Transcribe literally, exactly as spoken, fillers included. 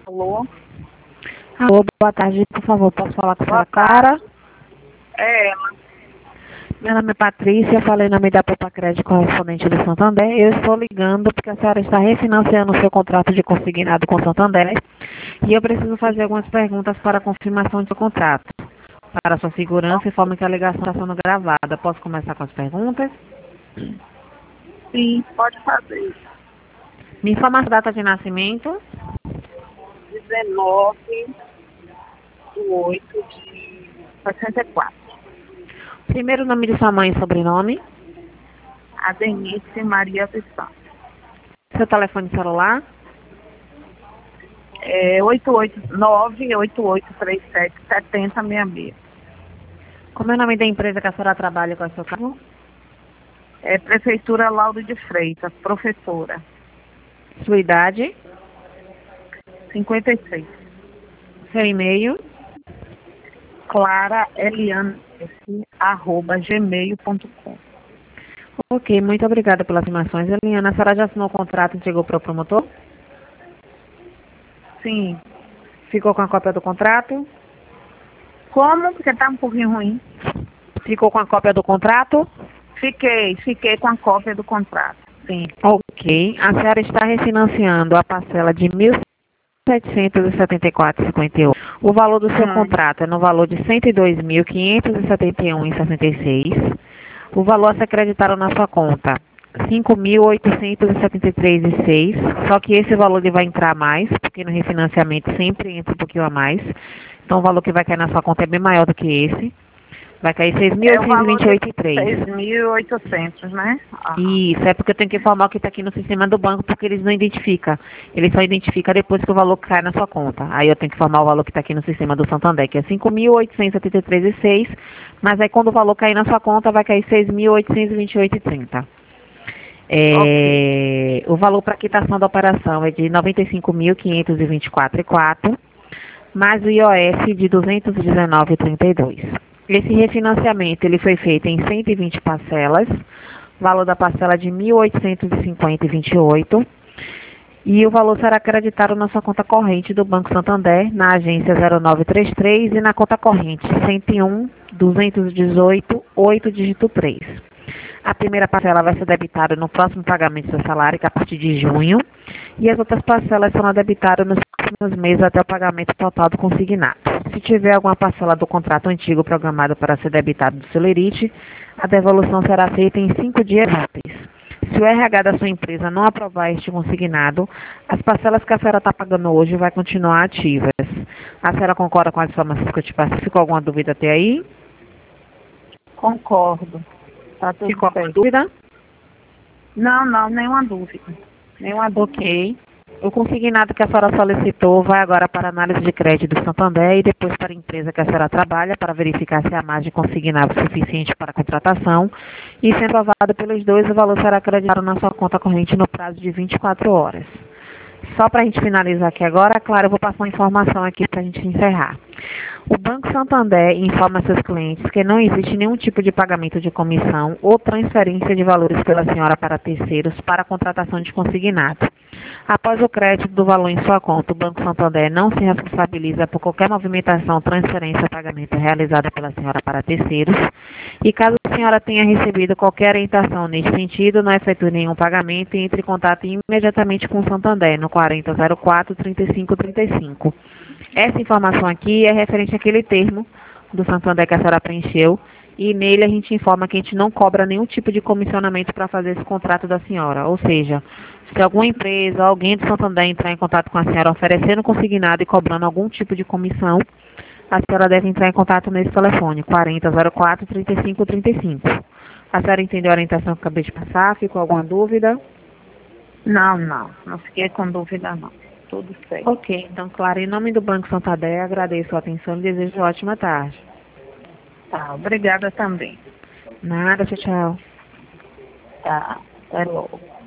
Alô? Alô, boa tarde, por favor, posso falar com a senhora Boa Clara? É ela. Meu nome é Patrícia, eu falei em nome da Popa Crédito correspondente do Santander. Eu estou ligando porque a senhora está refinanciando o seu contrato de consignado com o Santander e eu preciso fazer algumas perguntas para a confirmação do seu contrato. Para sua segurança, informe que a ligação está sendo gravada. Posso começar com as perguntas? Sim, pode fazer. Me informa a data de nascimento, dezenove de oito de sessenta e quatro. primeiro nome de sua mãe e sobrenome, Adenice Maria dos Santos. seu telefone celular, É oito oito nove oito oito três sete sete zero seis seis. como é o nome da empresa que a senhora trabalha com o seu carro, É Prefeitura Lauro de Freitas, professora. sua idade, cinquenta e seis. seu e-mail, Clara Eliana arroba gmail ponto com. Ok, muito obrigada pelas informações. Eliana, a senhora já assinou o contrato e chegou para o promotor? Sim. Ficou com a cópia do contrato? Como? Porque tá um pouquinho ruim. Ficou com a cópia do contrato? Fiquei, fiquei com a cópia do contrato. Sim. Ok. A senhora está refinanciando a parcela de mil setecentos e setenta e quatro vírgula cinquenta e oito. O valor do seu Hum. contrato é no valor de cento e dois mil quinhentos e setenta e um vírgula sessenta e seis. O valor a ser acreditado na sua conta, cinco mil oitocentos e setenta e três vírgula seis. Só que esse valor ele vai entrar mais, porque no refinanciamento sempre entra um pouquinho a mais. Então o valor que vai cair na sua conta é bem maior do que esse. Vai cair seis mil É o oitocentos e valor vinte e oito de vírgula três. seis mil e oitocentos, né? Aham. Isso, é porque eu tenho que informar o que está aqui no sistema do banco, porque eles não identificam. Eles só identificam depois que o valor cai na sua conta. Aí eu tenho que informar o valor que está aqui no sistema do Santander, que é cinco mil oitocentos e setenta e três vírgula seis, mas aí quando o valor cair na sua conta, vai cair seis mil oitocentos e vinte e oito vírgula trinta. É, o valor para quitação da operação é de noventa e cinco mil quinhentos e vinte e quatro vírgula quatro, mais o I O F de duzentos e dezenove vírgula trinta e dois. Esse refinanciamento ele foi feito em cento e vinte parcelas, valor da parcela de mil oitocentos e cinquenta vírgula vinte e oito, e o valor será acreditado na sua conta corrente do Banco Santander, na agência zero nove três três e na conta corrente cento e um, duzentos e dezoito, oito dígito três. A primeira parcela vai ser debitada no próximo pagamento do seu salário, que é a partir de junho, e as outras parcelas serão debitadas nos próximos meses até o pagamento total do consignado. Se tiver alguma parcela do contrato antigo programada para ser debitada do Celerite, a devolução será feita em cinco dias úteis. Se o R H da sua empresa não aprovar este consignado, as parcelas que a senhora está pagando hoje vai continuar ativas. A senhora concorda com as informações que eu te passei? Ficou alguma dúvida até aí? Concordo. Tá tudo Ficou alguma certo. dúvida? Não, não, nenhuma dúvida. Nenhuma dúvida. Ok. O consignado que a senhora solicitou vai agora para a análise de crédito do Santander e depois para a empresa que a senhora trabalha para verificar se há margem consignado suficiente para a contratação. E sendo aprovado pelos dois, o valor será acreditado na sua conta corrente no prazo de vinte e quatro horas. Só para a gente finalizar aqui agora, claro, eu vou passar uma informação aqui para a gente encerrar. O Banco Santander informa seus clientes que não existe nenhum tipo de pagamento de comissão ou transferência de valores pela senhora para terceiros para a contratação de consignado. Após o crédito do valor em sua conta, o Banco Santander não se responsabiliza por qualquer movimentação, transferência ou pagamento realizada pela senhora para terceiros. E caso a senhora tenha recebido qualquer orientação nesse sentido, não efetue nenhum pagamento e entre em contato imediatamente com o Santander no quarenta zero quatro, trinta e cinco trinta e cinco. Essa informação aqui é referente àquele termo do Santander que a senhora preencheu e nele a gente informa que a gente não cobra nenhum tipo de comissionamento para fazer esse contrato da senhora. Ou seja, se alguma empresa, alguém do Santander entrar em contato com a senhora oferecendo consignado e cobrando algum tipo de comissão, a senhora deve entrar em contato nesse telefone, quarenta zero quatro, trinta e cinco trinta e cinco. A senhora entendeu a orientação que eu acabei de passar? Ficou alguma dúvida? Não, não. Não fiquei com dúvida, não. Tudo certo. Ok, então, claro, em nome do Banco Santander, agradeço a atenção e desejo uma ótima tarde. Tá, obrigada também. Nada, tchau, tchau. Tá, até logo.